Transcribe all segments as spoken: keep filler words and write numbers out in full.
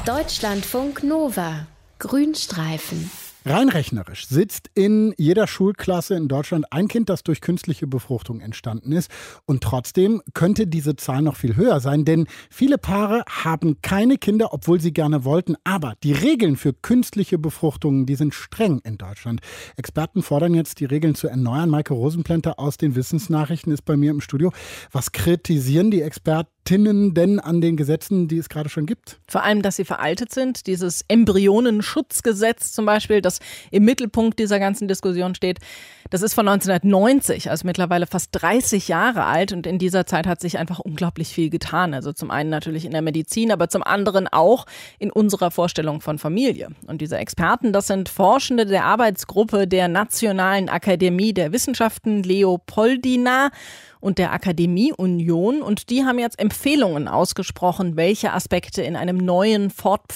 Deutschlandfunk Nova. Grünstreifen. Rein rechnerisch sitzt in jeder Schulklasse in Deutschland ein Kind, das durch künstliche Befruchtung entstanden ist. Und trotzdem könnte diese Zahl noch viel höher sein, denn viele Paare haben keine Kinder, obwohl sie gerne wollten. Aber die Regeln für künstliche Befruchtungen, die sind streng in Deutschland. Experten fordern jetzt, die Regeln zu erneuern. Maike Rosenplanter aus den Wissensnachrichten ist bei mir im Studio. Was kritisieren die Expertinnen denn an den Gesetzen, die es gerade schon gibt? Vor allem, dass sie veraltet sind. Dieses Embryonenschutzgesetz zum Beispiel, das im Mittelpunkt dieser ganzen Diskussion steht, das ist von neunzehnhundertneunzig, also mittlerweile fast dreißig Jahre alt. Und in dieser Zeit hat sich einfach unglaublich viel getan. Also zum einen natürlich in der Medizin, aber zum anderen auch in unserer Vorstellung von Familie. Und diese Experten, das sind Forschende der Arbeitsgruppe der Nationalen Akademie der Wissenschaften Leopoldina und der Akademie Union. Und die haben jetzt Empfehlungen ausgesprochen, welche Aspekte in einem neuen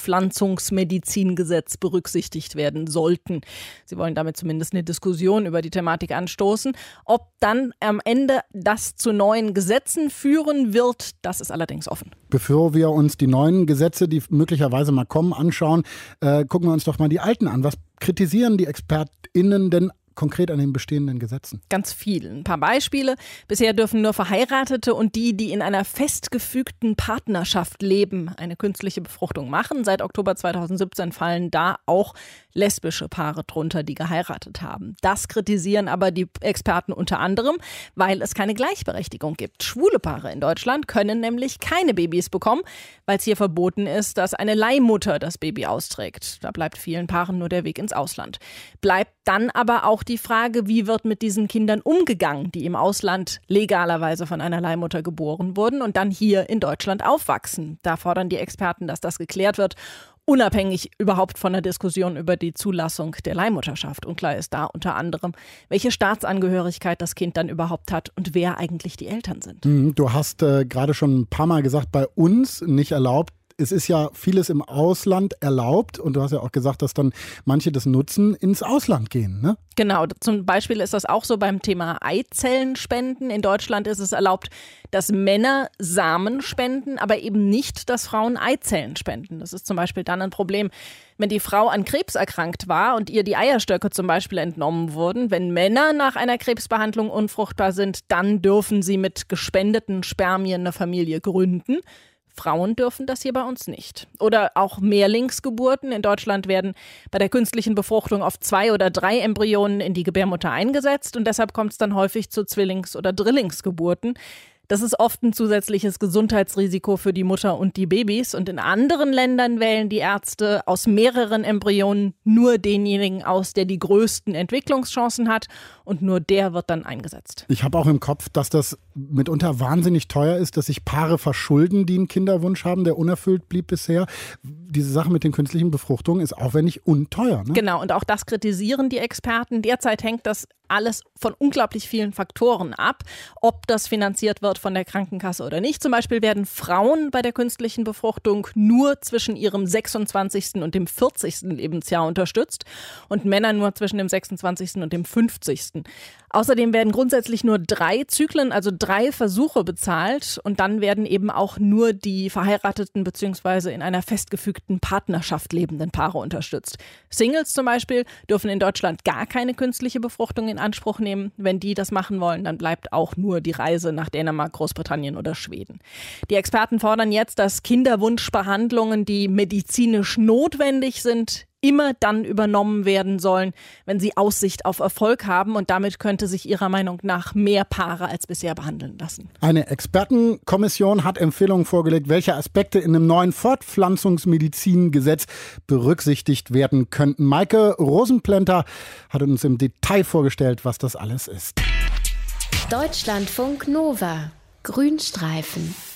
Fortpflanzungsmedizingesetz berücksichtigt werden sollten. Sie wollen damit zumindest eine Diskussion über die Thematik anstoßen. Ob dann am Ende das zu neuen Gesetzen führen wird, das ist allerdings offen. Bevor wir uns die neuen Gesetze, die möglicherweise mal kommen, anschauen, äh, gucken wir uns doch mal die alten an. Was kritisieren die ExpertInnen denn konkret an den bestehenden Gesetzen? Ganz viel. Ein paar Beispiele. Bisher dürfen nur Verheiratete und die, die in einer festgefügten Partnerschaft leben, eine künstliche Befruchtung machen. Seit Oktober zweitausendsiebzehn fallen da auch lesbische Paare drunter, die geheiratet haben. Das kritisieren aber die Experten unter anderem, weil es keine Gleichberechtigung gibt. Schwule Paare in Deutschland können nämlich keine Babys bekommen, weil es hier verboten ist, dass eine Leihmutter das Baby austrägt. Da bleibt vielen Paaren nur der Weg ins Ausland. Bleibt dann aber auch die Frage, wie wird mit diesen Kindern umgegangen, die im Ausland legalerweise von einer Leihmutter geboren wurden und dann hier in Deutschland aufwachsen. Da fordern die Experten, dass das geklärt wird, unabhängig überhaupt von der Diskussion über die Zulassung der Leihmutterschaft. Unklar ist da unter anderem, welche Staatsangehörigkeit das Kind dann überhaupt hat und wer eigentlich die Eltern sind. Du hast äh, gerade schon ein paar Mal gesagt, bei uns nicht erlaubt. Es ist ja vieles im Ausland erlaubt und du hast ja auch gesagt, dass dann manche das nutzen, ins Ausland gehen, ne? Genau, zum Beispiel ist das auch so beim Thema Eizellenspenden. In Deutschland ist es erlaubt, dass Männer Samen spenden, aber eben nicht, dass Frauen Eizellen spenden. Das ist zum Beispiel dann ein Problem, wenn die Frau an Krebs erkrankt war und ihr die Eierstöcke zum Beispiel entnommen wurden. Wenn Männer nach einer Krebsbehandlung unfruchtbar sind, dann dürfen sie mit gespendeten Spermien eine Familie gründen. Frauen dürfen das hier bei uns nicht. Oder auch Mehrlingsgeburten. In Deutschland werden bei der künstlichen Befruchtung oft zwei oder drei Embryonen in die Gebärmutter eingesetzt und deshalb kommt es dann häufig zu Zwillings- oder Drillingsgeburten. Das ist oft ein zusätzliches Gesundheitsrisiko für die Mutter und die Babys. Und in anderen Ländern wählen die Ärzte aus mehreren Embryonen nur denjenigen aus, der die größten Entwicklungschancen hat. Und nur der wird dann eingesetzt. Ich habe auch im Kopf, dass das mitunter wahnsinnig teuer ist, dass sich Paare verschulden, die einen Kinderwunsch haben, der unerfüllt blieb bisher. Diese Sache mit den künstlichen Befruchtungen ist aufwendig und teuer, ne? Genau, und auch das kritisieren die Experten. Derzeit hängt das alles von unglaublich vielen Faktoren ab, ob das finanziert wird von der Krankenkasse oder nicht. Zum Beispiel werden Frauen bei der künstlichen Befruchtung nur zwischen ihrem sechsundzwanzigsten und dem vierzigsten Lebensjahr unterstützt und Männer nur zwischen dem sechsundzwanzigsten und dem fünfzigsten Außerdem werden grundsätzlich nur drei Zyklen, also drei Versuche bezahlt und dann werden eben auch nur die verheirateten bzw. in einer festgefügten Partnerschaft lebenden Paare unterstützt. Singles zum Beispiel dürfen in Deutschland gar keine künstliche Befruchtung in Anspruch nehmen. Wenn die das machen wollen, dann bleibt auch nur die Reise nach Dänemark, Großbritannien oder Schweden. Die Experten fordern jetzt, dass Kinderwunschbehandlungen, die medizinisch notwendig sind, immer dann übernommen werden sollen, wenn sie Aussicht auf Erfolg haben. Und damit könnte sich ihrer Meinung nach mehr Paare als bisher behandeln lassen. Eine Expertenkommission hat Empfehlungen vorgelegt, welche Aspekte in einem neuen Fortpflanzungsmedizingesetz berücksichtigt werden könnten. Maike Rosenplanter hat uns im Detail vorgestellt, was das alles ist. Deutschlandfunk Nova. Grünstreifen.